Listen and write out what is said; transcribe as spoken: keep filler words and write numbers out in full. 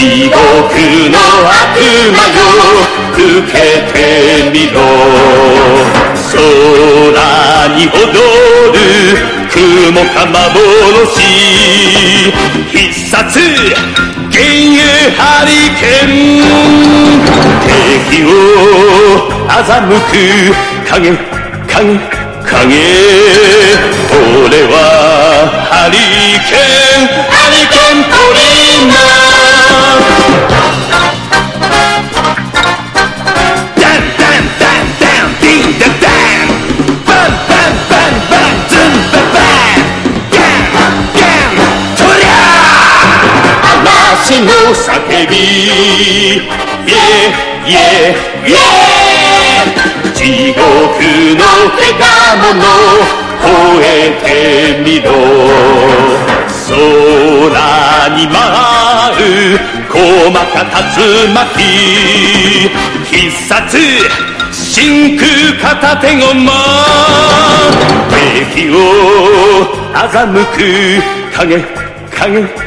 地獄の悪魔よ受けてみろ。空に踊る雲か幻、必殺幻影ハリケーン、敵を欺く影影影、俺はハリケーンハリケーントリマー。ダンダンダンダンディンダダン、バンバンバンバンズンババン、ガンガントリャー。嵐の叫びイエイエイエイ、地獄のけたもの吠えてみろ。空に舞う細か竜巻、必殺真空片手駒、敵を欺く影影